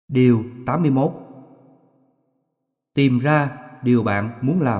Điều 81. Tìm ra điều bạn muốn làm.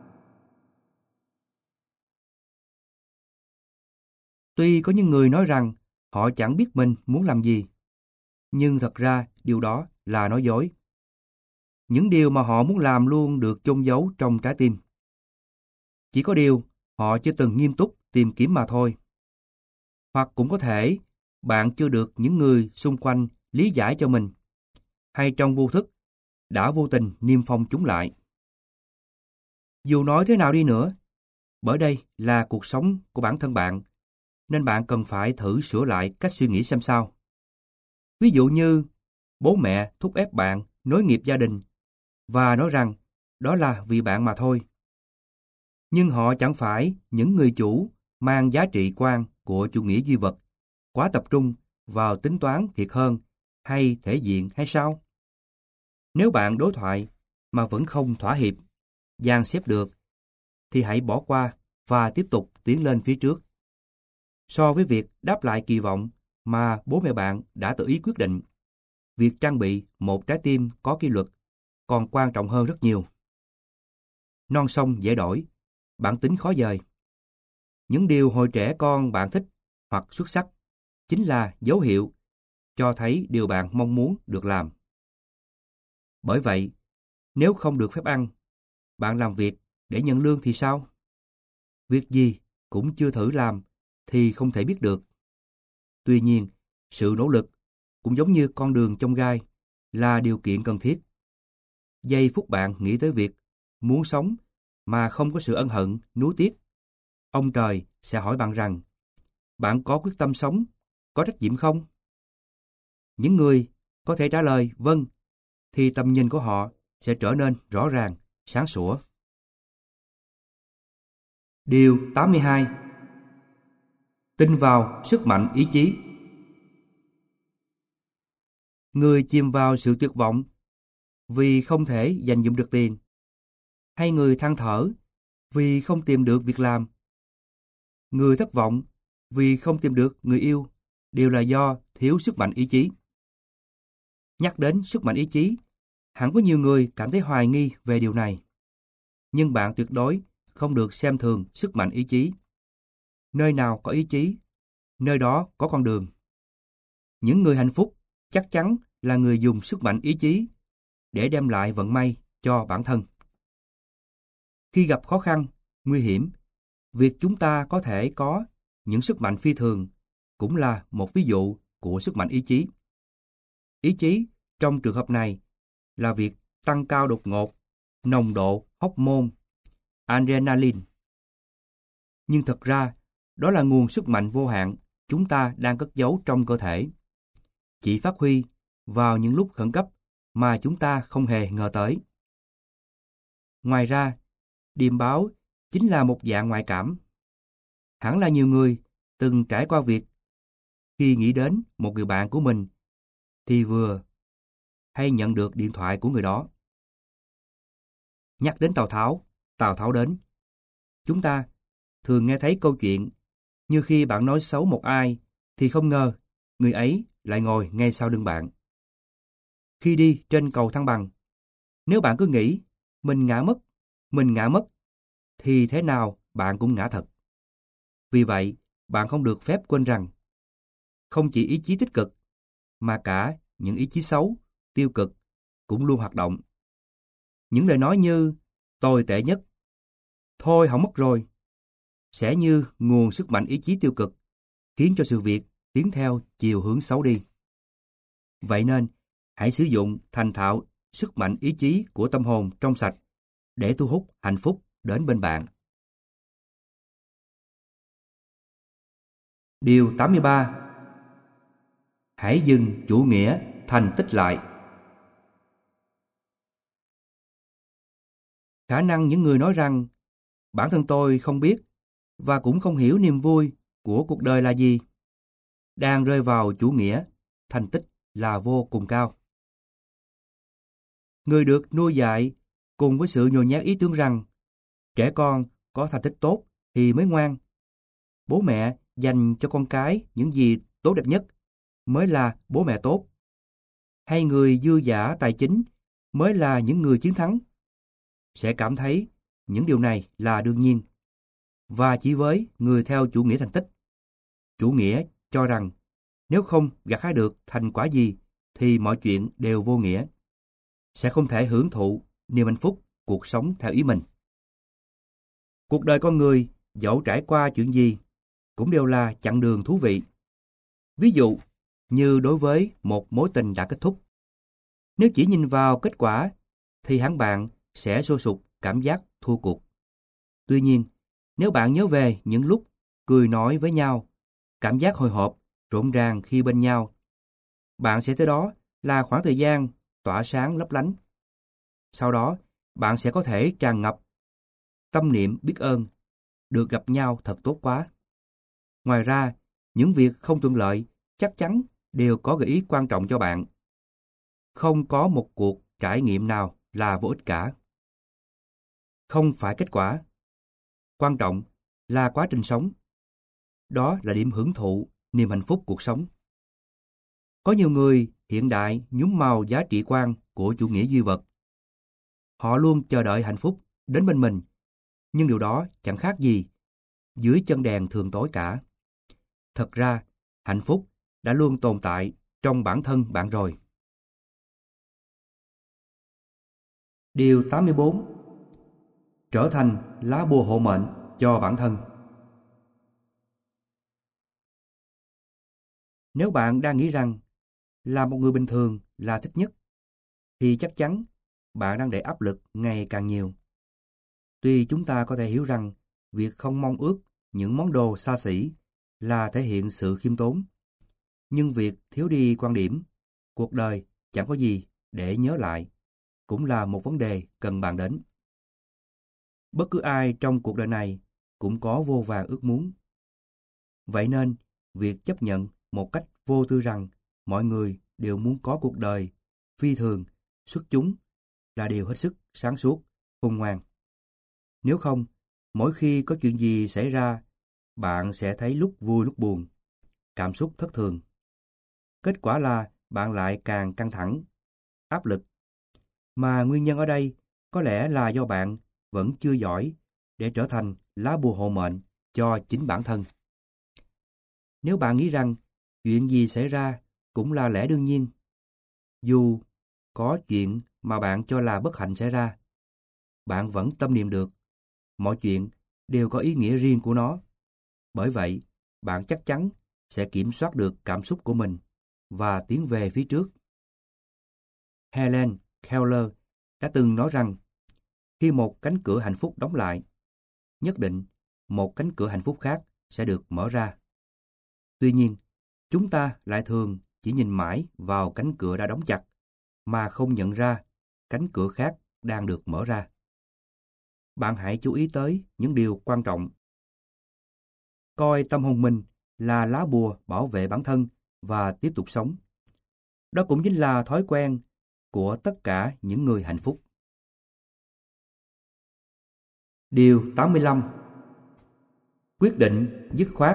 Tuy có những người nói rằng họ chẳng biết mình muốn làm gì, nhưng thật ra điều đó là nói dối. Những điều mà họ muốn làm luôn được chôn giấu trong trái tim. Chỉ có điều họ chưa từng nghiêm túc tìm kiếm mà thôi. Hoặc cũng có thể bạn chưa được những người xung quanh lý giải cho mình, hay trong vô thức đã vô tình niêm phong chúng lại. Dù nói thế nào đi nữa, bởi đây là cuộc sống của bản thân bạn, nên bạn cần phải thử sửa lại cách suy nghĩ xem sao. Ví dụ như bố mẹ thúc ép bạn nối nghiệp gia đình và nói rằng đó là vì bạn mà thôi. Nhưng họ chẳng phải những người chủ mang giá trị quan của chủ nghĩa duy vật, quá tập trung vào tính toán thiệt hơn hay thể diện hay sao? Nếu bạn đối thoại mà vẫn không thỏa hiệp, dàn xếp được, thì hãy bỏ qua và tiếp tục tiến lên phía trước. So với việc đáp lại kỳ vọng mà bố mẹ bạn đã tự ý quyết định, việc trang bị một trái tim có kỷ luật còn quan trọng hơn rất nhiều. Non sông dễ đổi, bản tính khó dời. Những điều hồi trẻ con bạn thích hoặc xuất sắc chính là dấu hiệu cho thấy điều bạn mong muốn được làm. Bởi vậy, nếu không được phép ăn, bạn làm việc để nhận lương thì sao? Việc gì cũng chưa thử làm thì không thể biết được. Tuy nhiên, sự nỗ lực cũng giống như con đường chông gai là điều kiện cần thiết. Giây phút bạn nghĩ tới việc muốn sống mà không có sự ân hận, nuối tiếc, ông trời sẽ hỏi bạn rằng bạn có quyết tâm sống, có trách nhiệm không? Những người có thể trả lời vâng thì tầm nhìn của họ sẽ trở nên rõ ràng, sáng sủa. Điều 82. Tin vào sức mạnh ý chí. Người chìm vào sự tuyệt vọng vì không thể dành dụm được tiền, hay người than thở vì không tìm được việc làm, người thất vọng vì không tìm được người yêu, đều là do thiếu sức mạnh ý chí. Nhắc đến sức mạnh ý chí, hẳn có nhiều người cảm thấy hoài nghi về điều này. Nhưng bạn tuyệt đối không được xem thường sức mạnh ý chí. Nơi nào có ý chí, nơi đó có con đường. Những người hạnh phúc chắc chắn là người dùng sức mạnh ý chí để đem lại vận may cho bản thân. Khi gặp khó khăn, nguy hiểm, việc chúng ta có thể có những sức mạnh phi thường cũng là một ví dụ của sức mạnh ý chí. Ý chí trong trường hợp này là việc tăng cao đột ngột nồng độ hormone adrenaline. Nhưng thật ra, đó là nguồn sức mạnh vô hạn chúng ta đang cất giấu trong cơ thể, chỉ phát huy vào những lúc khẩn cấp mà chúng ta không hề ngờ tới. Ngoài ra, điềm báo chính là một dạng ngoại cảm. Hẳn là nhiều người từng trải qua việc khi nghĩ đến một người bạn của mình thì vừa hay nhận được điện thoại của người đó. Nhắc đến Tào Tháo đến. Chúng ta thường nghe thấy câu chuyện như khi bạn nói xấu một ai thì không ngờ người ấy lại ngồi ngay sau lưng bạn. Khi đi trên cầu thăng bằng, nếu bạn cứ nghĩ mình ngã mất, thì thế nào bạn cũng ngã thật. Vì vậy, bạn không được phép quên rằng không chỉ ý chí tích cực, mà cả những ý chí xấu, tiêu cực cũng luôn hoạt động. Những lời nói như tồi tệ nhất, thôi hỏng mất rồi, sẽ như nguồn sức mạnh ý chí tiêu cực, khiến cho sự việc tiến theo chiều hướng xấu đi. Vậy nên, hãy sử dụng thành thạo sức mạnh ý chí của tâm hồn trong sạch để thu hút hạnh phúc đến bên bạn. Điều 83. Hãy dừng chủ nghĩa thành tích lại. Khả năng những người nói rằng bản thân tôi không biết và cũng không hiểu niềm vui của cuộc đời là gì, đang rơi vào chủ nghĩa thành tích là vô cùng cao. Người được nuôi dạy cùng với sự nhồi nhét ý tưởng rằng trẻ con có thành tích tốt thì mới ngoan. Bố mẹ dành cho con cái những gì tốt đẹp nhất mới là bố mẹ tốt. hay người dư dả tài chính mới là những người chiến thắng? Sẽ cảm thấy những điều này là đương nhiên. Và chỉ với người theo chủ nghĩa thành tích, chủ nghĩa cho rằng nếu không gặt hái được thành quả gì thì mọi chuyện đều vô nghĩa, sẽ không thể hưởng thụ niềm hạnh phúc cuộc sống theo ý mình. Cuộc đời con người dẫu trải qua chuyện gì cũng đều là chặng đường thú vị. Ví dụ như đối với một mối tình đã kết thúc, nếu chỉ nhìn vào kết quả thì hẳn bạn sẽ sôi sục cảm giác thua cuộc. Tuy nhiên, nếu bạn nhớ về những lúc cười nói với nhau, cảm giác hồi hộp, rộn ràng khi bên nhau, bạn sẽ thấy đó là khoảng thời gian tỏa sáng lấp lánh. Sau đó, bạn sẽ có thể tràn ngập tâm niệm biết ơn, được gặp nhau thật tốt quá. Ngoài ra, những việc không thuận lợi chắc chắn đều có gợi ý quan trọng cho bạn. Không có một cuộc trải nghiệm nào là vô ích cả. Không phải kết quả. Quan trọng là quá trình sống. Đó là điểm hưởng thụ, niềm hạnh phúc cuộc sống. Có nhiều người hiện đại nhuốm màu giá trị quan của chủ nghĩa duy vật. Họ luôn chờ đợi hạnh phúc đến bên mình, nhưng điều đó chẳng khác gì dưới chân đèn thường tối cả. Thật ra, hạnh phúc đã luôn tồn tại trong bản thân bạn rồi. Điều 84. Trở thành lá bùa hộ mệnh cho bản thân. Nếu bạn đang nghĩ rằng là một người bình thường là thích nhất, thì chắc chắn bạn đang để áp lực ngày càng nhiều. Tuy chúng ta có thể hiểu rằng việc không mong ước những món đồ xa xỉ là thể hiện sự khiêm tốn, nhưng việc thiếu đi quan điểm, cuộc đời chẳng có gì để nhớ lại, cũng là một vấn đề cần bàn đến. Bất cứ ai trong cuộc đời này cũng có vô vàn ước muốn. Vậy nên, việc chấp nhận một cách vô tư rằng mọi người đều muốn có cuộc đời phi thường, xuất chúng là điều hết sức sáng suốt, khôn ngoan. Nếu không, mỗi khi có chuyện gì xảy ra, bạn sẽ thấy lúc vui lúc buồn, cảm xúc thất thường. Kết quả là bạn lại càng căng thẳng, áp lực. Mà nguyên nhân ở đây có lẽ là do bạn vẫn chưa giỏi để trở thành lá bùa hộ mệnh cho chính bản thân. Nếu bạn nghĩ rằng chuyện gì xảy ra cũng là lẽ đương nhiên, dù có chuyện mà bạn cho là bất hạnh xảy ra, bạn vẫn tâm niệm được mọi chuyện đều có ý nghĩa riêng của nó. Bởi vậy, bạn chắc chắn sẽ kiểm soát được cảm xúc của mình và tiến về phía trước. Helen Keller đã từng nói rằng, khi một cánh cửa hạnh phúc đóng lại, nhất định một cánh cửa hạnh phúc khác sẽ được mở ra. Tuy nhiên, chúng ta lại thường chỉ nhìn mãi vào cánh cửa đã đóng chặt, mà không nhận ra cánh cửa khác đang được mở ra. Bạn hãy chú ý tới những điều quan trọng. Coi tâm hồn mình là lá bùa bảo vệ bản thân và tiếp tục sống. Đó cũng chính là thói quen của tất cả những người hạnh phúc. Điều 85. Quyết định dứt khoát.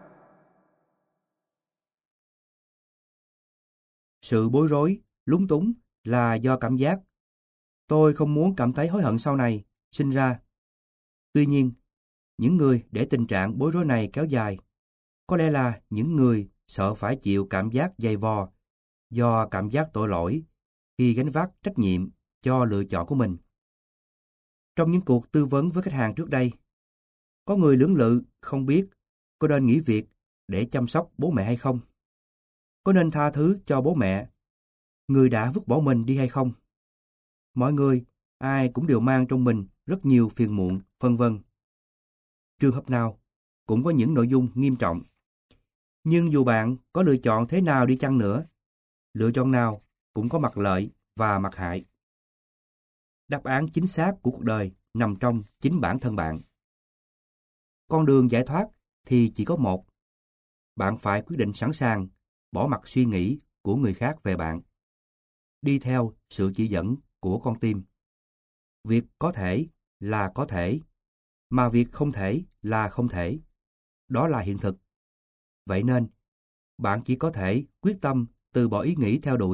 Sự bối rối, lúng túng là do cảm giác tôi không muốn cảm thấy hối hận sau này sinh ra. Tuy nhiên, những người để tình trạng bối rối này kéo dài có lẽ là những người sợ phải chịu cảm giác dày vò do cảm giác tội lỗi khi gánh vác trách nhiệm cho lựa chọn của mình. Trong những cuộc tư vấn với khách hàng trước đây, có người lưỡng lự không biết có nên nghỉ việc để chăm sóc bố mẹ hay không, có nên tha thứ cho bố mẹ, người đã vứt bỏ mình đi hay không. Mọi người, ai cũng đều mang trong mình rất nhiều phiền muộn, vân vân. Trường hợp nào cũng có những nội dung nghiêm trọng. Nhưng dù bạn có lựa chọn thế nào đi chăng nữa, lựa chọn nào cũng có mặt lợi và mặt hại. Đáp án chính xác của cuộc đời nằm trong chính bản thân bạn. Con đường giải thoát thì chỉ có một. Bạn phải quyết định sẵn sàng bỏ mặc suy nghĩ của người khác về bạn, đi theo sự chỉ dẫn của con tim. Việc có thể là có thể, mà việc không thể là không thể. Đó là hiện thực. Vậy nên, bạn chỉ có thể quyết tâm từ bỏ ý nghĩ theo đuổi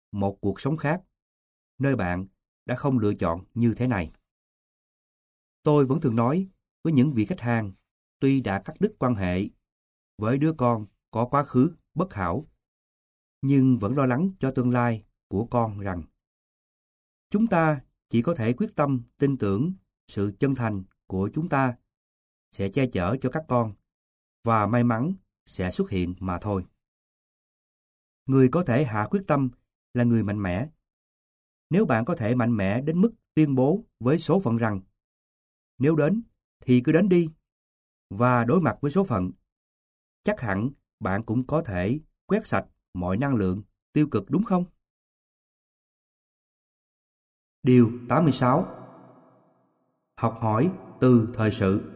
một cuộc sống khác, nơi bạn đã không lựa chọn như thế này. Tôi vẫn thường nói với những vị khách hàng, tuy đã cắt đứt quan hệ với đứa con có quá khứ bất hảo, nhưng vẫn lo lắng cho tương lai của con rằng chúng ta chỉ có thể quyết tâm tin tưởng sự chân thành của chúng ta sẽ che chở cho các con và may mắn sẽ xuất hiện mà thôi. Người có thể hạ quyết tâm là người mạnh mẽ. Nếu bạn có thể mạnh mẽ đến mức tuyên bố với số phận rằng nếu đến thì cứ đến đi và đối mặt với số phận, chắc hẳn bạn cũng có thể quét sạch mọi năng lượng tiêu cực, đúng không? Điều 86. Học hỏi từ thời sự.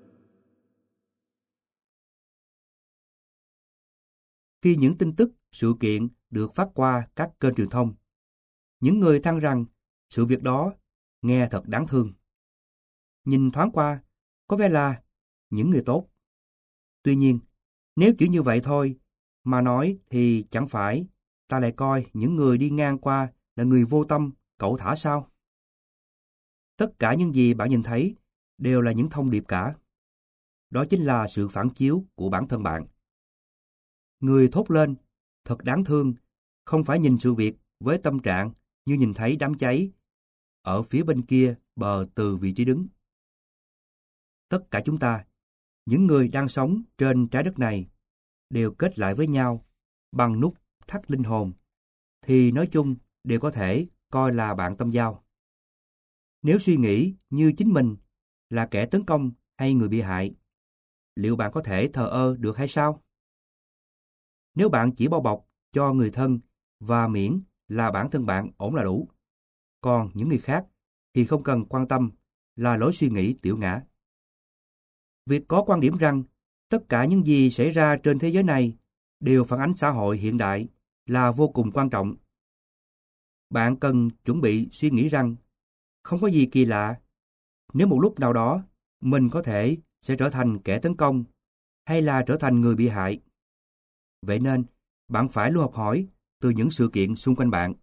Khi những tin tức, sự kiện được phát qua các kênh truyền thông, những người than rằng sự việc đó nghe thật đáng thương. Nhìn thoáng qua, có vẻ là những người tốt. Tuy nhiên, nếu chỉ như vậy thôi mà nói thì chẳng phải ta lại coi những người đi ngang qua là người vô tâm, cẩu thả sao? Tất cả những gì bạn nhìn thấy đều là những thông điệp cả. Đó chính là sự phản chiếu của bản thân bạn. Người thốt lên, thật đáng thương, không phải nhìn sự việc với tâm trạng như nhìn thấy đám cháy ở phía bên kia bờ từ vị trí đứng. Tất cả chúng ta, những người đang sống trên trái đất này, đều kết lại với nhau bằng nút thắt linh hồn, thì nói chung đều có thể coi là bạn tâm giao. Nếu suy nghĩ như chính mình là kẻ tấn công hay người bị hại, liệu bạn có thể thờ ơ được hay sao? Nếu bạn chỉ bao bọc cho người thân và miễn là bản thân bạn ổn là đủ, còn những người khác thì không cần quan tâm, là lối suy nghĩ tiểu ngã. Việc có quan điểm rằng tất cả những gì xảy ra trên thế giới này đều phản ánh xã hội hiện đại là vô cùng quan trọng. Bạn cần chuẩn bị suy nghĩ rằng không có gì kỳ lạ nếu một lúc nào đó mình có thể sẽ trở thành kẻ tấn công hay là trở thành người bị hại. Vậy nên, bạn phải luôn học hỏi từ những sự kiện xung quanh bạn.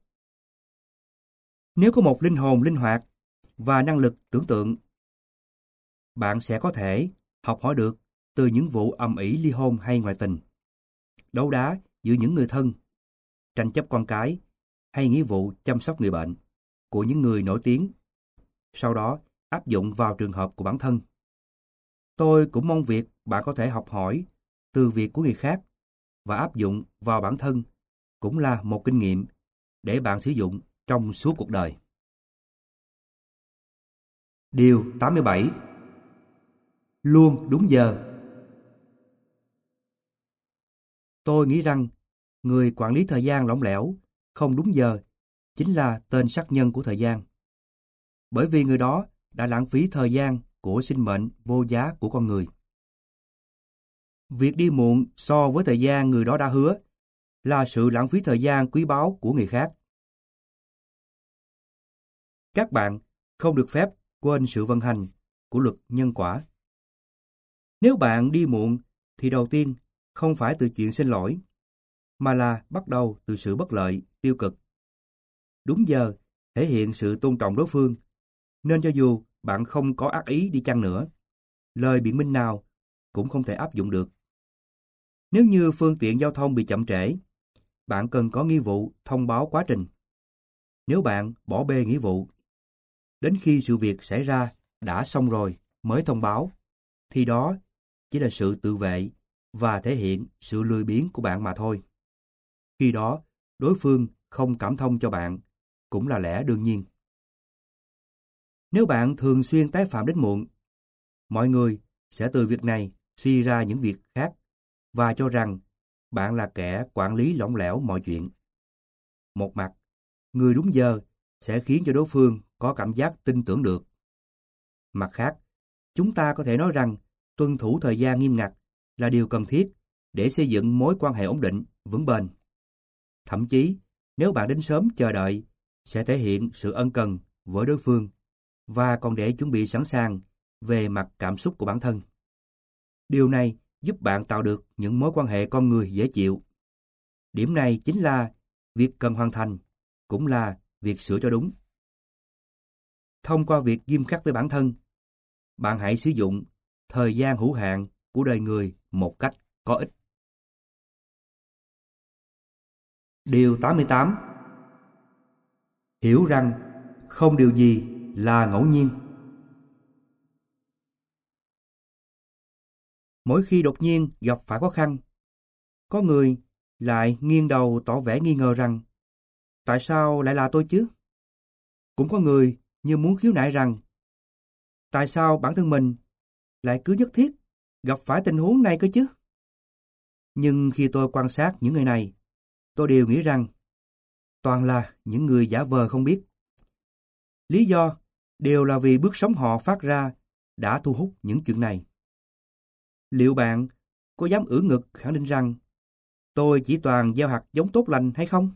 Nếu có một linh hồn linh hoạt và năng lực tưởng tượng, bạn sẽ có thể học hỏi được từ những vụ ầm ĩ ly hôn hay ngoại tình, đấu đá giữa những người thân, tranh chấp con cái hay nghĩa vụ chăm sóc người bệnh của những người nổi tiếng, sau đó áp dụng vào trường hợp của bản thân. Tôi cũng mong việc bạn có thể học hỏi từ việc của người khác và áp dụng vào bản thân cũng là một kinh nghiệm để bạn sử dụng trong suốt cuộc đời. Điều 87. Luôn đúng giờ. Tôi nghĩ rằng người quản lý thời gian lỏng lẻo, không đúng giờ chính là tên sát nhân của thời gian. Bởi vì người đó đã lãng phí thời gian của sinh mệnh vô giá của con người. Việc đi muộn so với thời gian người đó đã hứa là sự lãng phí thời gian quý báu của người khác. Các bạn không được phép quên sự vận hành của luật nhân quả. Nếu bạn đi muộn thì đầu tiên không phải từ chuyện xin lỗi, mà là bắt đầu từ sự bất lợi, tiêu cực. Đúng giờ thể hiện sự tôn trọng đối phương, nên cho dù bạn không có ác ý đi chăng nữa, lời biện minh nào cũng không thể áp dụng được. Nếu như phương tiện giao thông bị chậm trễ, bạn cần có nghĩa vụ thông báo quá trình. Nếu bạn bỏ bê nghĩa vụ, đến khi sự việc xảy ra đã xong rồi mới thông báo, thì đó chỉ là sự tự vệ và thể hiện sự lười biếng của bạn mà thôi. Khi đó, đối phương không cảm thông cho bạn cũng là lẽ đương nhiên. Nếu bạn thường xuyên tái phạm đến muộn, mọi người sẽ từ việc này suy ra những việc khác và cho rằng bạn là kẻ quản lý lỏng lẻo mọi chuyện. Một mặt, người đúng giờ sẽ khiến cho đối phương có cảm giác tin tưởng được. Mặt khác, chúng ta có thể nói rằng tuân thủ thời gian nghiêm ngặt là điều cần thiết để xây dựng mối quan hệ ổn định, vững bền. Thậm chí, nếu bạn đến sớm chờ đợi, sẽ thể hiện sự ân cần với đối phương và còn để chuẩn bị sẵn sàng về mặt cảm xúc của bản thân. Điều này giúp bạn tạo được những mối quan hệ con người dễ chịu. Điểm này chính là việc cần hoàn thành cũng là việc sửa cho đúng. Thông qua việc nghiêm khắc với bản thân, bạn hãy sử dụng thời gian hữu hạn của đời người một cách có ích. Điều 88. Hiểu rằng không điều gì là ngẫu nhiên. Mỗi khi đột nhiên gặp phải khó khăn, có người lại nghiêng đầu tỏ vẻ nghi ngờ rằng tại sao lại là tôi chứ? Cũng có người như muốn khiếu nại rằng tại sao bản thân mình lại cứ nhất thiết gặp phải tình huống này cơ chứ? Nhưng khi tôi quan sát những người này, tôi đều nghĩ rằng toàn là những người giả vờ không biết. Lý do đều là vì bước sống họ phát ra đã thu hút những chuyện này. Liệu bạn có dám ưỡn ngực khẳng định rằng tôi chỉ toàn gieo hạt giống tốt lành hay không?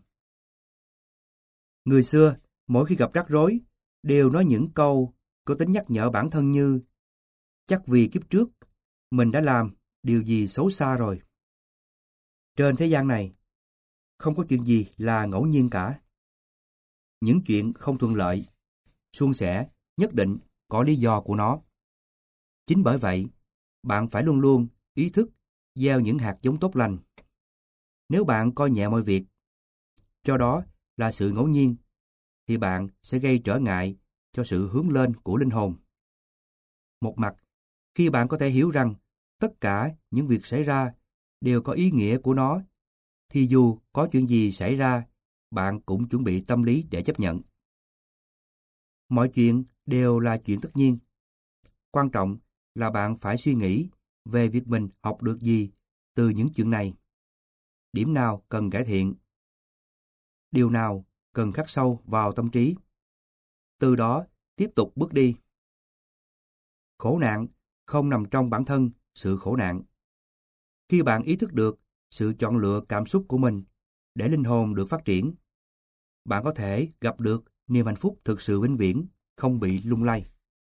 Người xưa, mỗi khi gặp rắc rối, đều nói những câu có tính nhắc nhở bản thân như chắc vì kiếp trước mình đã làm điều gì xấu xa rồi. Trên thế gian này, không có chuyện gì là ngẫu nhiên cả. Những chuyện không thuận lợi, suôn sẻ nhất định có lý do của nó. Chính bởi vậy, bạn phải luôn luôn ý thức gieo những hạt giống tốt lành. Nếu bạn coi nhẹ mọi việc, cho đó là sự ngẫu nhiên, thì bạn sẽ gây trở ngại cho sự hướng lên của linh hồn. Một mặt, khi bạn có thể hiểu rằng tất cả những việc xảy ra đều có ý nghĩa của nó, thì dù có chuyện gì xảy ra, bạn cũng chuẩn bị tâm lý để chấp nhận. Mọi chuyện đều là chuyện tất nhiên. Quan trọng là bạn phải suy nghĩ về việc mình học được gì từ những chuyện này. Điểm nào cần cải thiện, điều nào cần khắc sâu vào tâm trí. Từ đó tiếp tục bước đi. Khổ nạn không nằm trong bản thân sự khổ nạn. Khi bạn ý thức được sự chọn lựa cảm xúc của mình để linh hồn được phát triển, bạn có thể gặp được niềm hạnh phúc thực sự vĩnh viễn, không bị lung lay.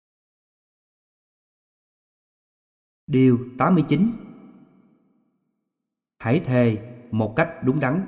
Điều 89. Hãy thề một cách đúng đắn.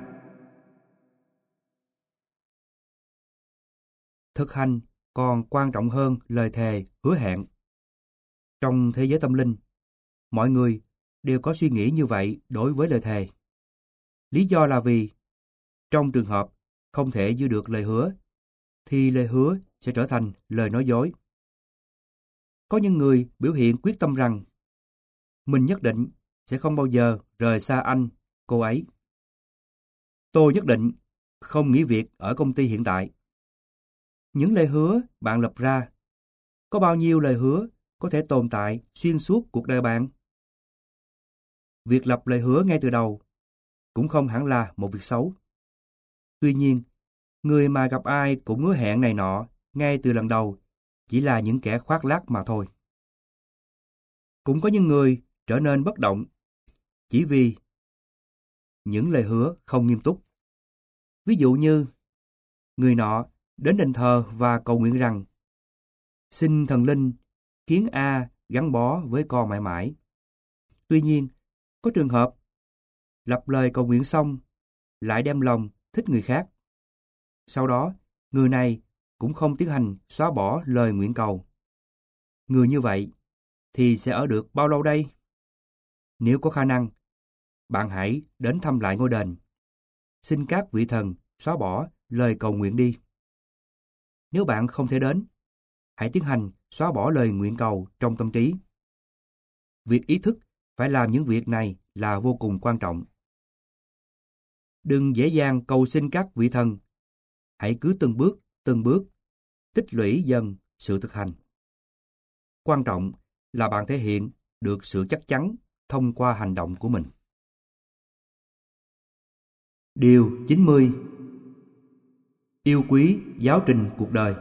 Thực hành còn quan trọng hơn lời thề hứa hẹn. Trong thế giới tâm linh, mọi người đều có suy nghĩ như vậy đối với lời thề. Lý do là vì trong trường hợp không thể giữ được lời hứa, thì lời hứa sẽ trở thành lời nói dối. Có những người biểu hiện quyết tâm rằng mình nhất định sẽ không bao giờ rời xa anh, cô ấy. Tôi nhất định không nghỉ việc ở công ty hiện tại. Những lời hứa bạn lập ra, có bao nhiêu lời hứa có thể tồn tại xuyên suốt cuộc đời bạn? Việc lập lời hứa ngay từ đầu cũng không hẳn là một việc xấu. Tuy nhiên, người mà gặp ai cũng hứa hẹn này nọ ngay từ lần đầu chỉ là những kẻ khoác lác mà thôi. Cũng có những người trở nên bất động chỉ vì những lời hứa không nghiêm túc. Ví dụ như, người nọ đến đền thờ và cầu nguyện rằng xin thần linh khiến A gắn bó với con mãi mãi. Tuy nhiên, có trường hợp lập lời cầu nguyện xong lại đem lòng thích người khác. Sau đó, người này cũng không tiến hành xóa bỏ lời nguyện cầu. Người như vậy thì sẽ ở được bao lâu đây? Nếu có khả năng, bạn hãy đến thăm lại ngôi đền. Xin các vị thần xóa bỏ lời cầu nguyện đi. Nếu bạn không thể đến, hãy tiến hành xóa bỏ lời nguyện cầu trong tâm trí. Việc ý thức phải làm những việc này là vô cùng quan trọng. Đừng dễ dàng cầu xin các vị thần. Hãy cứ từng bước, tích lũy dần sự thực hành. Quan trọng là bạn thể hiện được sự chắc chắn thông qua hành động của mình. Điều 90. Yêu quý giáo trình cuộc đời.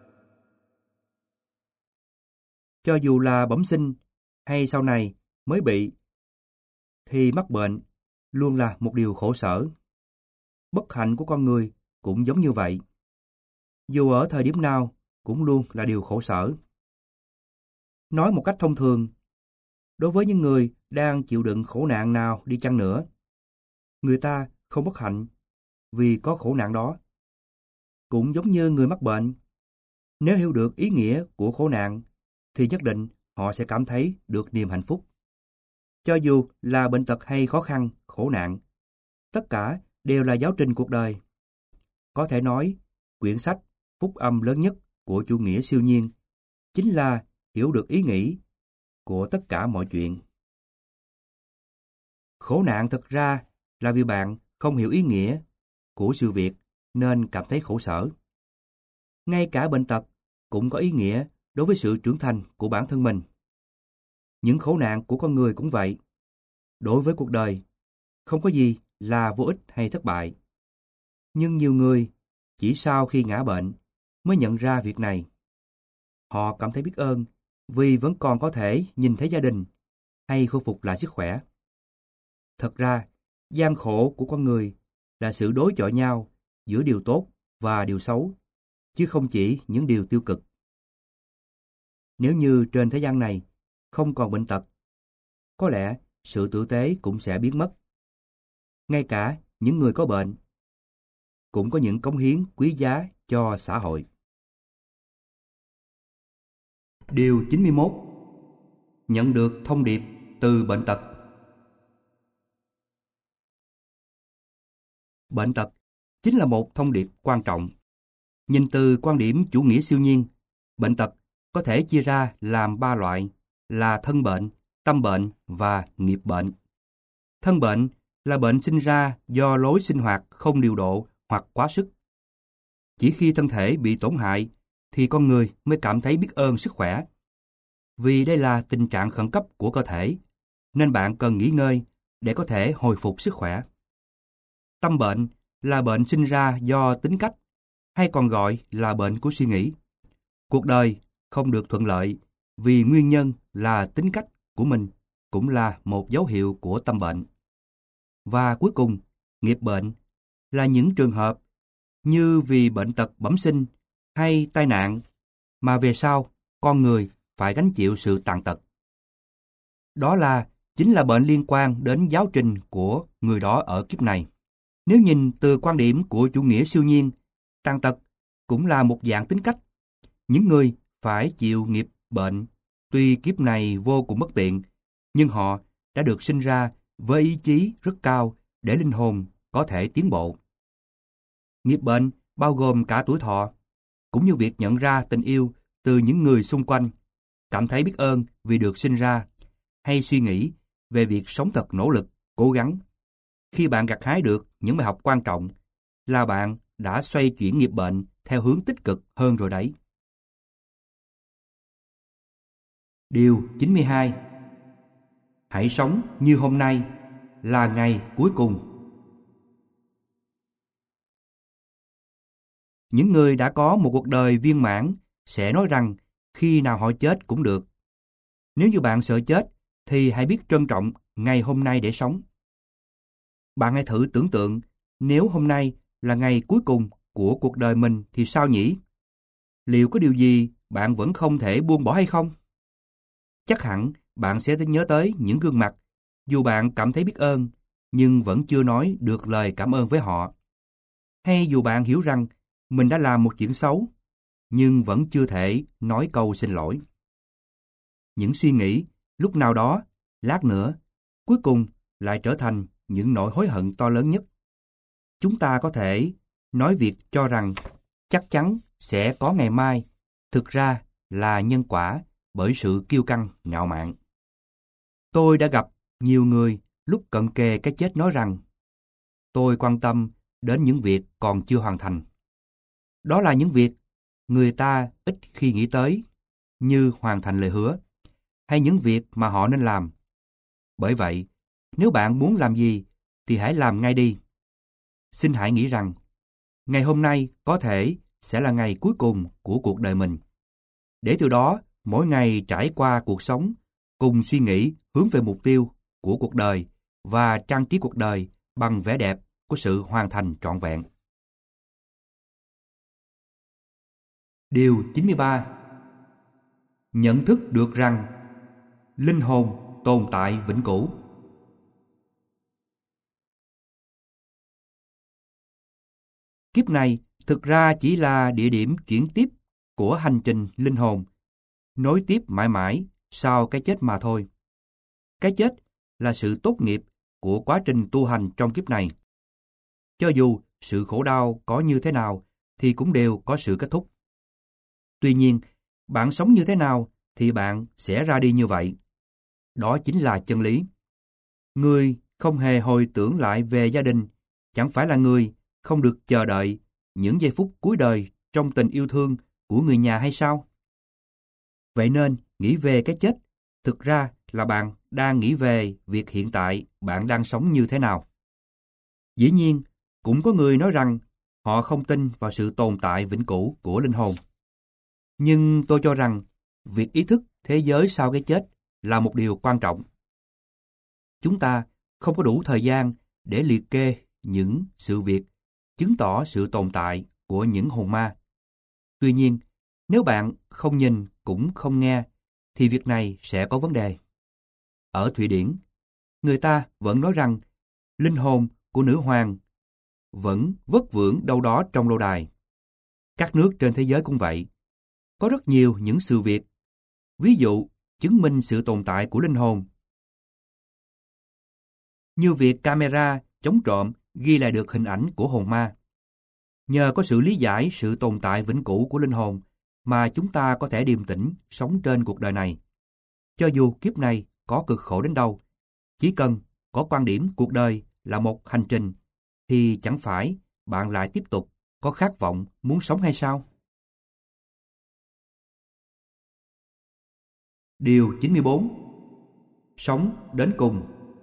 Cho dù là bẩm sinh hay sau này mới bị, thì mắc bệnh luôn là một điều khổ sở. Bất hạnh của con người cũng giống như vậy. Dù ở thời điểm nào cũng luôn là điều khổ sở. Nói một cách thông thường, đối với những người đang chịu đựng khổ nạn nào đi chăng nữa, người ta không bất hạnh vì có khổ nạn đó. cũng giống như người mắc bệnh. Nếu hiểu được ý nghĩa của khổ nạn, thì nhất định họ sẽ cảm thấy được niềm hạnh phúc. Cho dù là bệnh tật hay khó khăn, khổ nạn, tất cả đều là giáo trình cuộc đời. Có thể nói, quyển sách phúc âm lớn nhất của chủ nghĩa siêu nhiên chính là hiểu được ý nghĩ của tất cả mọi chuyện. Khổ nạn thực ra là vì bạn không hiểu ý nghĩa của sự việc nên cảm thấy khổ sở. Ngay cả bệnh tật cũng có ý nghĩa đối với sự trưởng thành của bản thân mình. Những khổ nạn của con người cũng vậy. Đối với cuộc đời, không có gì là vô ích hay thất bại. Nhưng nhiều người chỉ sau khi ngã bệnh mới nhận ra việc này. Họ cảm thấy biết ơn vì vẫn còn có thể nhìn thấy gia đình hay khôi phục lại sức khỏe. Thật ra, gian khổ của con người là sự đối chọi nhau giữa điều tốt và điều xấu, chứ không chỉ những điều tiêu cực. Nếu như trên thế gian này không còn bệnh tật, có lẽ sự tử tế cũng sẽ biến mất. Ngay cả những người có bệnh cũng có những cống hiến quý giá cho xã hội. Điều 91. Nhận được thông điệp từ bệnh tật. Bệnh tật chính là một thông điệp quan trọng. Nhìn từ quan điểm chủ nghĩa siêu nhiên, bệnh tật có thể chia ra làm 3 loại là thân bệnh, tâm bệnh và nghiệp bệnh. Thân bệnh là bệnh sinh ra do lối sinh hoạt không điều độ hoặc quá sức. Chỉ khi thân thể bị tổn hại thì con người mới cảm thấy biết ơn sức khỏe. Vì đây là tình trạng khẩn cấp của cơ thể, nên bạn cần nghỉ ngơi để có thể hồi phục sức khỏe. Tâm bệnh là bệnh sinh ra do tính cách, hay còn gọi là bệnh của suy nghĩ. Cuộc đời không được thuận lợi vì nguyên nhân là tính cách của mình cũng là một dấu hiệu của tâm bệnh. Và cuối cùng, nghiệp bệnh là những trường hợp như vì bệnh tật bẩm sinh hay tai nạn mà về sau con người phải gánh chịu sự tàn tật. Đó chính là bệnh liên quan đến giáo trình của người đó ở kiếp này. Nếu nhìn từ quan điểm của chủ nghĩa siêu nhiên, tàn tật cũng là một dạng tính cách. Những người phải chịu nghiệp bệnh, tuy kiếp này vô cùng bất tiện, nhưng họ đã được sinh ra với ý chí rất cao để linh hồn có thể tiến bộ. Nghiệp bệnh bao gồm cả tuổi thọ, cũng như việc nhận ra tình yêu từ những người xung quanh, cảm thấy biết ơn vì được sinh ra, hay suy nghĩ về việc sống thật nỗ lực, cố gắng. Khi bạn gặt hái được những bài học quan trọng, là bạn đã xoay chuyển nghiệp bệnh theo hướng tích cực hơn rồi đấy. Điều 92. Hãy sống như hôm nay là ngày cuối cùng. Những người đã có một cuộc đời viên mãn sẽ nói rằng khi nào họ chết cũng được. Nếu như bạn sợ chết, thì hãy biết trân trọng ngày hôm nay để sống. Bạn hãy thử tưởng tượng, nếu hôm nay là ngày cuối cùng của cuộc đời mình thì sao nhỉ? Liệu có điều gì bạn vẫn không thể buông bỏ hay không? Chắc hẳn bạn sẽ nhớ tới những gương mặt, dù bạn cảm thấy biết ơn, nhưng vẫn chưa nói được lời cảm ơn với họ. Hay dù bạn hiểu rằng mình đã làm một chuyện xấu, nhưng vẫn chưa thể nói câu xin lỗi. Những suy nghĩ lúc nào đó, lát nữa, cuối cùng lại trở thành những nỗi hối hận to lớn nhất. Chúng ta có thể nói việc cho rằng chắc chắn sẽ có ngày mai, thực ra là nhân quả bởi sự kiêu căng, ngạo mạn. Tôi đã gặp nhiều người lúc cận kề cái chết nói rằng tôi quan tâm đến những việc còn chưa hoàn thành. Đó là những việc người ta ít khi nghĩ tới, như hoàn thành lời hứa, hay những việc mà họ nên làm. Bởi vậy, nếu bạn muốn làm gì thì hãy làm ngay đi. Xin hãy nghĩ rằng ngày hôm nay có thể sẽ là ngày cuối cùng của cuộc đời mình. Để từ đó, mỗi ngày trải qua cuộc sống, cùng suy nghĩ hướng về mục tiêu của cuộc đời và trang trí cuộc đời bằng vẻ đẹp của sự hoàn thành trọn vẹn. Điều 93. Nhận thức được rằng linh hồn tồn tại vĩnh cửu. Kiếp này thực ra chỉ là địa điểm chuyển tiếp của hành trình linh hồn, nối tiếp mãi mãi sau cái chết mà thôi. Cái chết là sự tốt nghiệp của quá trình tu hành trong kiếp này. Cho dù sự khổ đau có như thế nào thì cũng đều có sự kết thúc. Tuy nhiên, bạn sống như thế nào thì bạn sẽ ra đi như vậy. Đó chính là chân lý. Người không hề hồi tưởng lại về gia đình, chẳng phải là người không được chờ đợi những giây phút cuối đời trong tình yêu thương của người nhà hay sao? Vậy nên, nghĩ về cái chết, thực ra là bạn đang nghĩ về việc hiện tại bạn đang sống như thế nào. Dĩ nhiên, cũng có người nói rằng họ không tin vào sự tồn tại vĩnh cửu của linh hồn. Nhưng tôi cho rằng việc ý thức thế giới sau cái chết là một điều quan trọng. Chúng ta không có đủ thời gian để liệt kê những sự việc chứng tỏ sự tồn tại của những hồn ma. Tuy nhiên, nếu bạn không nhìn cũng không nghe, thì việc này sẽ có vấn đề. Ở Thụy Điển, người ta vẫn nói rằng linh hồn của nữ hoàng vẫn vất vưởng đâu đó trong lâu đài. Các nước trên thế giới cũng vậy. Có rất nhiều những sự việc, ví dụ chứng minh sự tồn tại của linh hồn. Như việc camera chống trộm ghi lại được hình ảnh của hồn ma. Nhờ có sự lý giải sự tồn tại vĩnh cửu của linh hồn mà chúng ta có thể điềm tĩnh sống trên cuộc đời này. Cho dù kiếp này có cực khổ đến đâu, chỉ cần có quan điểm cuộc đời là một hành trình, thì chẳng phải bạn lại tiếp tục có khát vọng muốn sống hay sao? Điều 94. Sống đến cùng.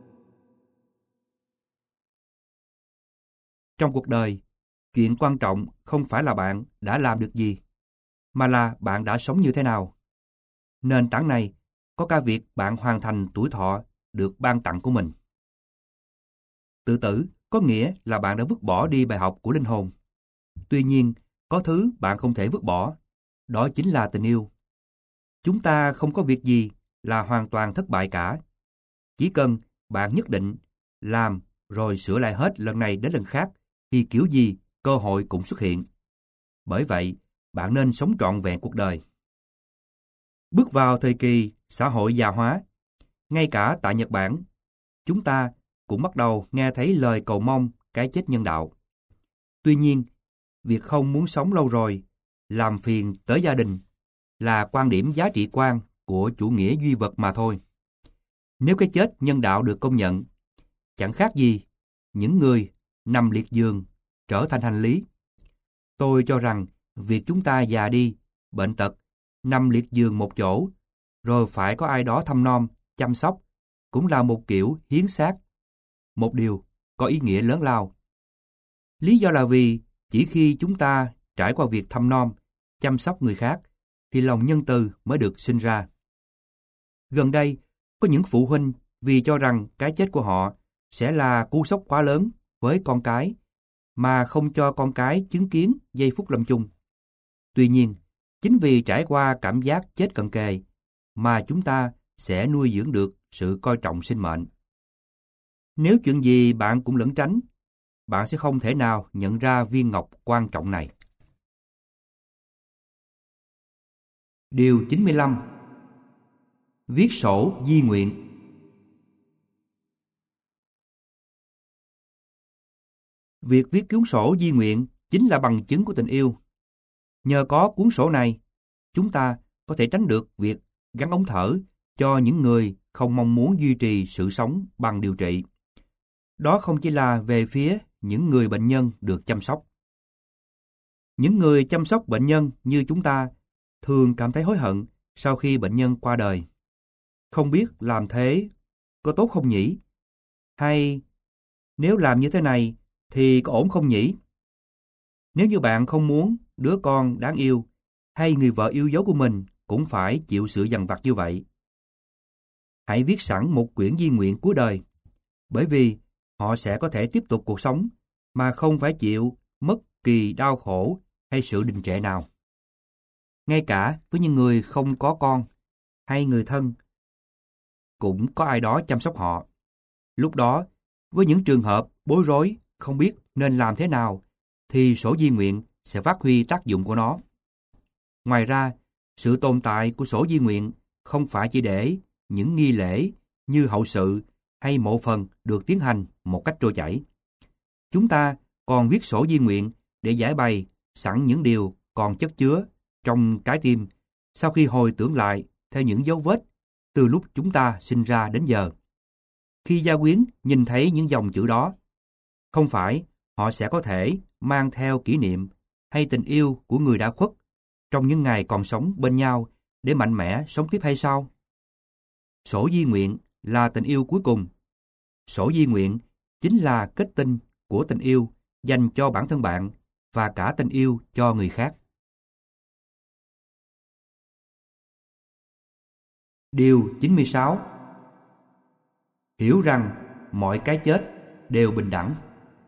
Trong cuộc đời, chuyện quan trọng không phải là bạn đã làm được gì, mà là bạn đã sống như thế nào. Nền tảng này có cả việc bạn hoàn thành tuổi thọ được ban tặng của mình. Tự tử có nghĩa là bạn đã vứt bỏ đi bài học của linh hồn. Tuy nhiên, có thứ bạn không thể vứt bỏ, đó chính là tình yêu. Chúng ta không có việc gì là hoàn toàn thất bại cả. Chỉ cần bạn nhất định làm rồi sửa lại hết lần này đến lần khác, thì kiểu gì cơ hội cũng xuất hiện. Bởi vậy, bạn nên sống trọn vẹn cuộc đời. Bước vào thời kỳ xã hội già hóa, ngay cả tại Nhật Bản, chúng ta cũng bắt đầu nghe thấy lời cầu mong cái chết nhân đạo. Tuy nhiên, việc không muốn sống lâu rồi, làm phiền tới gia đình, là quan điểm giá trị quan của chủ nghĩa duy vật mà thôi. Nếu cái chết nhân đạo được công nhận, chẳng khác gì những người nằm liệt giường trở thành hành lý. Tôi cho rằng việc chúng ta già đi, bệnh tật, nằm liệt giường một chỗ, rồi phải có ai đó thăm nom, chăm sóc, cũng là một kiểu hiến xác. Một điều có ý nghĩa lớn lao. Lý do là vì chỉ khi chúng ta trải qua việc thăm nom, chăm sóc người khác, thì lòng nhân từ mới được sinh ra. Gần đây, có những phụ huynh vì cho rằng cái chết của họ sẽ là cú sốc quá lớn với con cái, mà không cho con cái chứng kiến giây phút lâm chung. Tuy nhiên, chính vì trải qua cảm giác chết cận kề, mà chúng ta sẽ nuôi dưỡng được sự coi trọng sinh mệnh. Nếu chuyện gì bạn cũng lẩn tránh, bạn sẽ không thể nào nhận ra viên ngọc quan trọng này. Điều 95. Viết sổ di nguyện. Việc viết cuốn sổ di nguyện chính là bằng chứng của tình yêu. Nhờ có cuốn sổ này, chúng ta có thể tránh được việc gắn ống thở cho những người không mong muốn duy trì sự sống bằng điều trị. Đó không chỉ là về phía những người bệnh nhân được chăm sóc. Những người chăm sóc bệnh nhân như chúng ta thường cảm thấy hối hận sau khi bệnh nhân qua đời. Không biết làm thế có tốt không nhỉ? Hay nếu làm như thế này thì có ổn không nhỉ? Nếu như bạn không muốn đứa con đáng yêu hay người vợ yêu dấu của mình cũng phải chịu sự dằn vặt như vậy, hãy viết sẵn một quyển di nguyện cuối đời, bởi vì họ sẽ có thể tiếp tục cuộc sống mà không phải chịu mất kỳ đau khổ hay sự đình trệ nào. Ngay cả với những người không có con hay người thân, cũng có ai đó chăm sóc họ. Lúc đó, với những trường hợp bối rối không biết nên làm thế nào, thì sổ di nguyện sẽ phát huy tác dụng của nó. Ngoài ra, sự tồn tại của sổ di nguyện không phải chỉ để những nghi lễ như hậu sự hay mộ phần được tiến hành một cách trôi chảy. Chúng ta còn viết sổ di nguyện để giải bày sẵn những điều còn chất chứa trong trái tim sau khi hồi tưởng lại theo những dấu vết từ lúc chúng ta sinh ra đến giờ. Khi gia quyến nhìn thấy những dòng chữ đó, không phải họ sẽ có thể mang theo kỷ niệm hay tình yêu của người đã khuất trong những ngày còn sống bên nhau để mạnh mẽ sống tiếp hay sao? Sổ di nguyện là tình yêu cuối cùng. Sổ di nguyện chính là kết tinh của tình yêu dành cho bản thân bạn và cả tình yêu cho người khác. Điều 96. Hiểu rằng mọi cái chết đều bình đẳng.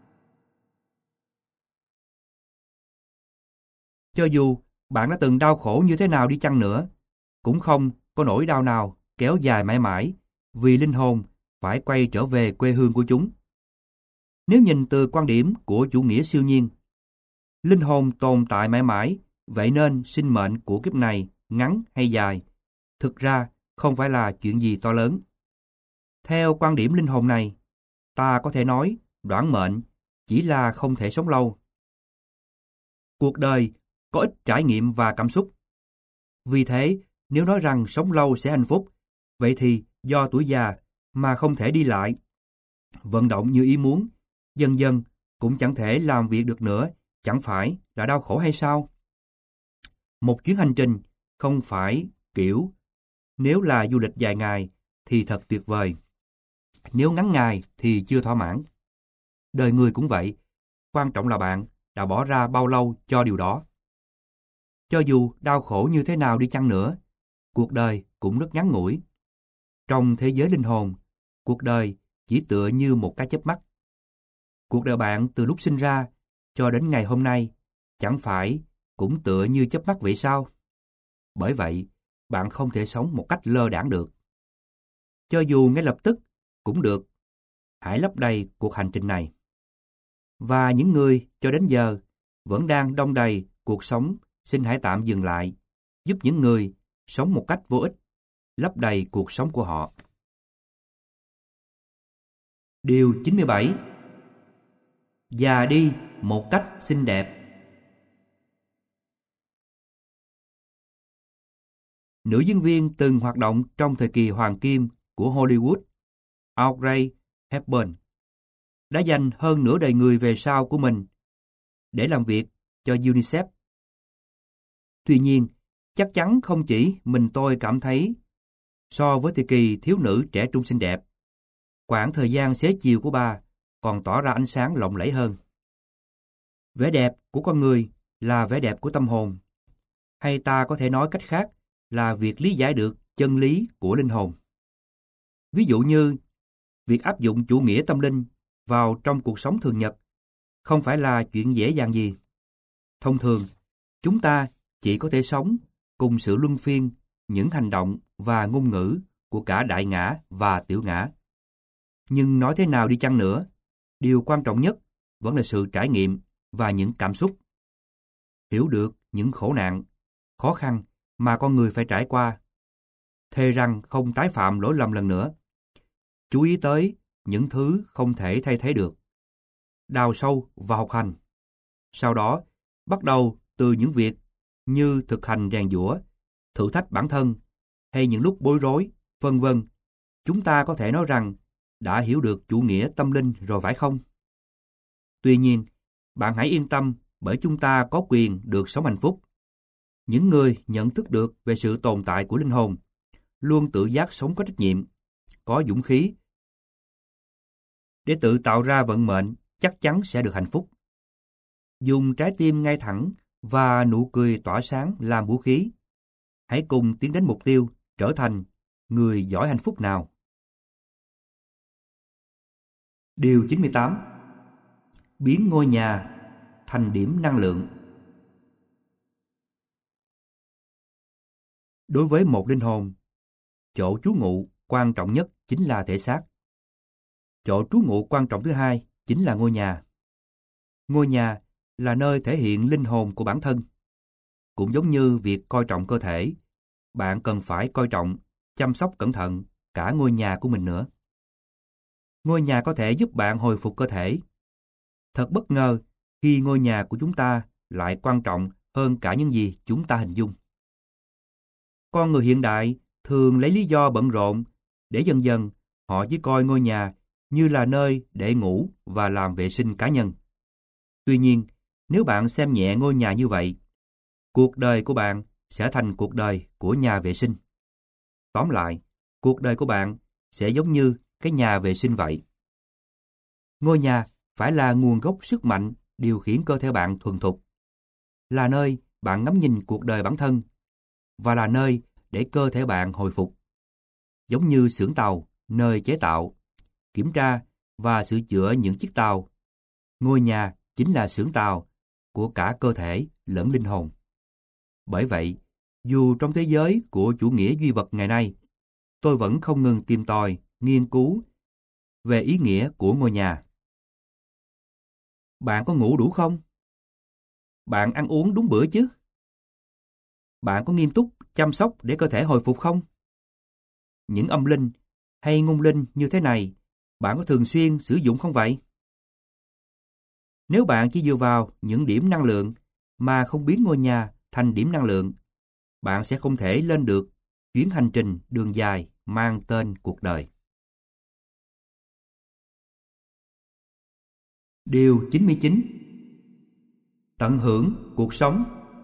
Cho dù bạn đã từng đau khổ như thế nào đi chăng nữa, cũng không có nỗi đau nào kéo dài mãi mãi vì linh hồn phải quay trở về quê hương của chúng. Nếu nhìn từ quan điểm của chủ nghĩa siêu nhiên, linh hồn tồn tại mãi mãi, vậy nên sinh mệnh của kiếp này ngắn hay dài, thực ra không phải là chuyện gì to lớn. Theo quan điểm linh hồn này, ta có thể nói đoản mệnh chỉ là không thể sống lâu. Cuộc đời có ít trải nghiệm và cảm xúc. Vì thế, nếu nói rằng sống lâu sẽ hạnh phúc, vậy thì do tuổi già mà không thể đi lại, vận động như ý muốn, dần dần cũng chẳng thể làm việc được nữa, chẳng phải là đau khổ hay sao? Một chuyến hành trình không phải kiểu nếu là du lịch dài ngày thì thật tuyệt vời. Nếu ngắn ngày thì chưa thỏa mãn. Đời người cũng vậy, quan trọng là bạn đã bỏ ra bao lâu cho điều đó. Cho dù đau khổ như thế nào đi chăng nữa, cuộc đời cũng rất ngắn ngủi. Trong thế giới linh hồn, cuộc đời chỉ tựa như một cái chớp mắt. Cuộc đời bạn từ lúc sinh ra cho đến ngày hôm nay chẳng phải cũng tựa như chớp mắt vậy sao? Bởi vậy, bạn không thể sống một cách lơ đãng được. Cho dù ngay lập tức cũng được, hãy lấp đầy cuộc hành trình này. Và những người cho đến giờ vẫn đang đong đầy cuộc sống, xin hãy tạm dừng lại, giúp những người sống một cách vô ích, lấp đầy cuộc sống của họ. Điều 97. Già đi một cách xinh đẹp. Nữ diễn viên từng hoạt động trong thời kỳ hoàng kim của Hollywood, Audrey Hepburn, đã dành hơn nửa đời người về sau của mình để làm việc cho UNICEF. Tuy nhiên, chắc chắn không chỉ mình tôi cảm thấy so với thời kỳ thiếu nữ trẻ trung xinh đẹp, quãng thời gian xế chiều của bà còn tỏ ra ánh sáng lộng lẫy hơn. Vẻ đẹp của con người là vẻ đẹp của tâm hồn, hay ta có thể nói cách khác là việc lý giải được chân lý của linh hồn. Ví dụ như, việc áp dụng chủ nghĩa tâm linh vào trong cuộc sống thường nhật không phải là chuyện dễ dàng gì. Thông thường, chúng ta chỉ có thể sống cùng sự luân phiên những hành động và ngôn ngữ của cả đại ngã và tiểu ngã. Nhưng nói thế nào đi chăng nữa, điều quan trọng nhất vẫn là sự trải nghiệm và những cảm xúc. Hiểu được những khổ nạn, khó khăn mà con người phải trải qua. Thề rằng không tái phạm lỗi lầm lần nữa. Chú ý tới những thứ không thể thay thế được. Đào sâu và học hành. Sau đó, bắt đầu từ những việc như thực hành rèn giũa, thử thách bản thân, hay những lúc bối rối, vân vân. Chúng ta có thể nói rằng đã hiểu được chủ nghĩa tâm linh rồi phải không? Tuy nhiên, bạn hãy yên tâm bởi chúng ta có quyền được sống hạnh phúc. Những người nhận thức được về sự tồn tại của linh hồn, luôn tự giác sống có trách nhiệm, có dũng khí để tự tạo ra vận mệnh chắc chắn sẽ được hạnh phúc. Dùng trái tim ngay thẳng và nụ cười tỏa sáng làm vũ khí. Hãy cùng tiến đến mục tiêu trở thành người giỏi hạnh phúc nào. Điều 98. Biến ngôi nhà thành điểm năng lượng. Đối với một linh hồn, chỗ trú ngụ quan trọng nhất chính là thể xác. Chỗ trú ngụ quan trọng thứ hai chính là ngôi nhà. Ngôi nhà là nơi thể hiện linh hồn của bản thân. Cũng giống như việc coi trọng cơ thể, bạn cần phải coi trọng, chăm sóc cẩn thận cả ngôi nhà của mình nữa. Ngôi nhà có thể giúp bạn hồi phục cơ thể. Thật bất ngờ khi ngôi nhà của chúng ta lại quan trọng hơn cả những gì chúng ta hình dung. Con người hiện đại thường lấy lý do bận rộn để dần dần họ chỉ coi ngôi nhà như là nơi để ngủ và làm vệ sinh cá nhân. Tuy nhiên, nếu bạn xem nhẹ ngôi nhà như vậy, cuộc đời của bạn sẽ thành cuộc đời của nhà vệ sinh. Tóm lại, cuộc đời của bạn sẽ giống như cái nhà vệ sinh vậy. Ngôi nhà phải là nguồn gốc sức mạnh điều khiển cơ thể bạn thuần thục, là nơi bạn ngắm nhìn cuộc đời bản thân và là nơi để cơ thể bạn hồi phục. Giống như xưởng tàu, nơi chế tạo, kiểm tra và sửa chữa những chiếc tàu, ngôi nhà chính là xưởng tàu của cả cơ thể lẫn linh hồn. Bởi vậy, dù trong thế giới của chủ nghĩa duy vật ngày nay, tôi vẫn không ngừng tìm tòi, nghiên cứu về ý nghĩa của ngôi nhà. Bạn có ngủ đủ không? Bạn ăn uống đúng bữa chứ? Bạn có nghiêm túc chăm sóc để cơ thể hồi phục không? Những âm linh hay ngôn linh như thế này, bạn có thường xuyên sử dụng không vậy? Nếu bạn chỉ dựa vào những điểm năng lượng mà không biến ngôi nhà thành điểm năng lượng, bạn sẽ không thể lên được chuyến hành trình đường dài mang tên cuộc đời. Điều 99. Tận hưởng cuộc sống.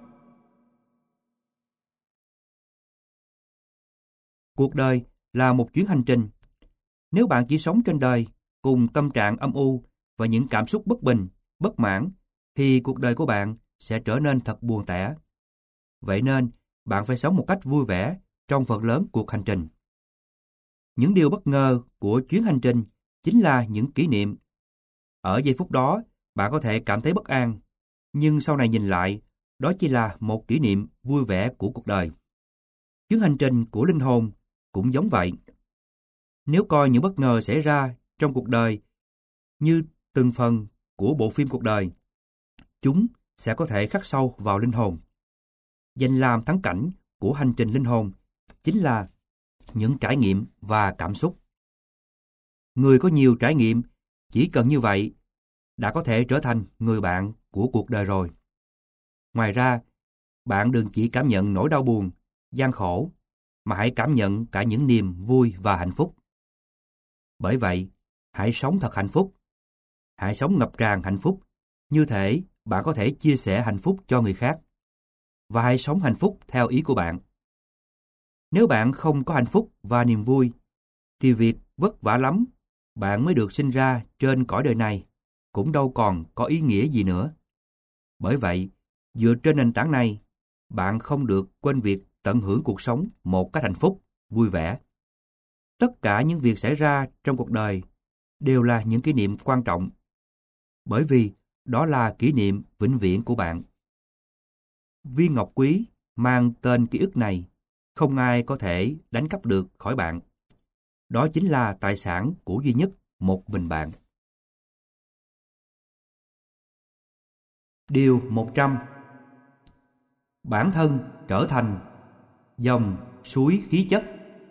Cuộc đời là một chuyến hành trình. Nếu bạn chỉ sống trên đời cùng tâm trạng âm u và những cảm xúc bất bình, bất mãn, thì cuộc đời của bạn sẽ trở nên thật buồn tẻ. Vậy nên, bạn phải sống một cách vui vẻ trong phần lớn cuộc hành trình. Những điều bất ngờ của chuyến hành trình chính là những kỷ niệm. Ở giây phút đó, bạn có thể cảm thấy bất an, nhưng sau này nhìn lại, đó chỉ là một kỷ niệm vui vẻ của cuộc đời. Chuyến hành trình của linh hồn cũng giống vậy. Nếu coi những bất ngờ xảy ra trong cuộc đời như từng phần của bộ phim cuộc đời, chúng sẽ có thể khắc sâu vào linh hồn. Danh lam thắng cảnh của hành trình linh hồn chính là những trải nghiệm và cảm xúc. Người có nhiều trải nghiệm chỉ cần như vậy đã có thể trở thành người bạn của cuộc đời rồi. Ngoài ra, bạn đừng chỉ cảm nhận nỗi đau buồn, gian khổ, mà hãy cảm nhận cả những niềm vui và hạnh phúc. Bởi vậy, hãy sống thật hạnh phúc. Hãy sống ngập tràn hạnh phúc, như thể bạn có thể chia sẻ hạnh phúc cho người khác. Và hãy sống hạnh phúc theo ý của bạn. Nếu bạn không có hạnh phúc và niềm vui, thì việc vất vả lắm bạn mới được sinh ra trên cõi đời này cũng đâu còn có ý nghĩa gì nữa. Bởi vậy, dựa trên nền tảng này, bạn không được quên việc tận hưởng cuộc sống một cách hạnh phúc, vui vẻ. Tất cả những việc xảy ra trong cuộc đời đều là những kỷ niệm quan trọng, bởi vì đó là kỷ niệm vĩnh viễn của bạn. Viên ngọc quý mang tên ký ức này, không ai có thể đánh cắp được khỏi bạn. Đó chính là tài sản của duy nhất một mình bạn. Điều 100. Bản thân trở thành dòng suối khí chất.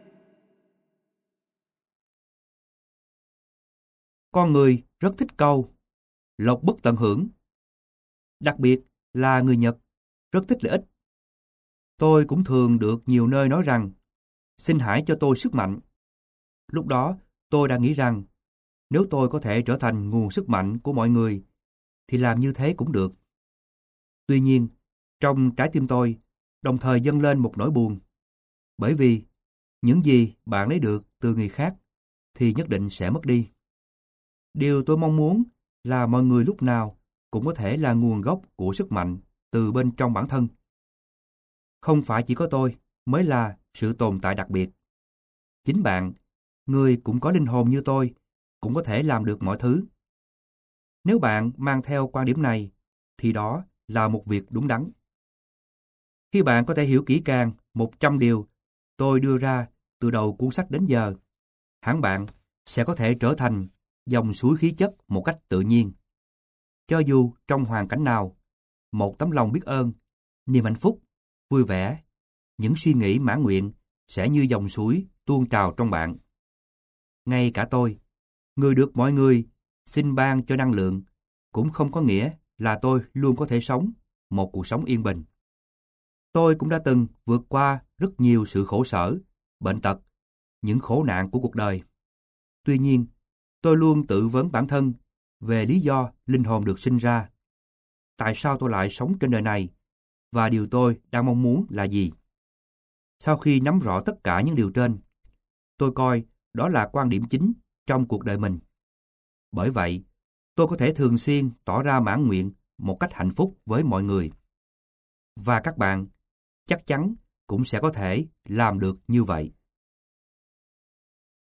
Con người rất thích câu lộc bất tận hưởng. Đặc biệt là người Nhật rất thích lợi ích. Tôi cũng thường được nhiều nơi nói rằng xin hãy cho tôi sức mạnh. Lúc đó tôi đã nghĩ rằng nếu tôi có thể trở thành nguồn sức mạnh của mọi người thì làm như thế cũng được. Tuy nhiên, trong trái tim tôi đồng thời dâng lên một nỗi buồn, bởi vì những gì bạn lấy được từ người khác thì nhất định sẽ mất đi. Điều tôi mong muốn là mọi người lúc nào cũng có thể là nguồn gốc của sức mạnh từ bên trong bản thân. Không phải chỉ có tôi mới là sự tồn tại đặc biệt. Chính bạn, người cũng có linh hồn như tôi, cũng có thể làm được mọi thứ. Nếu bạn mang theo quan điểm này, thì đó là một việc đúng đắn. Khi bạn có thể hiểu kỹ càng 100 điều tôi đưa ra từ đầu cuốn sách đến giờ, hẳn bạn sẽ có thể trở thành dòng suối khí chất một cách tự nhiên. cho dù trong hoàn cảnh nào, một tấm lòng biết ơn, niềm hạnh phúc, vui vẻ, những suy nghĩ mãn nguyện sẽ như dòng suối tuôn trào trong bạn. Ngay cả tôi, người được mọi người xin ban cho năng lượng, cũng không có nghĩa là tôi luôn có thể sống một cuộc sống yên bình. Tôi cũng đã từng vượt qua rất nhiều sự khổ sở, bệnh tật, những khổ nạn của cuộc đời. Tuy nhiên, tôi luôn tự vấn bản thân về lý do linh hồn được sinh ra. Tại sao tôi lại sống trên đời này? Và điều tôi đang mong muốn là gì? Sau khi nắm rõ tất cả những điều trên, tôi coi đó là quan điểm chính trong cuộc đời mình. Bởi vậy, tôi có thể thường xuyên tỏ ra mãn nguyện một cách hạnh phúc với mọi người. Và các bạn chắc chắn cũng sẽ có thể làm được như vậy.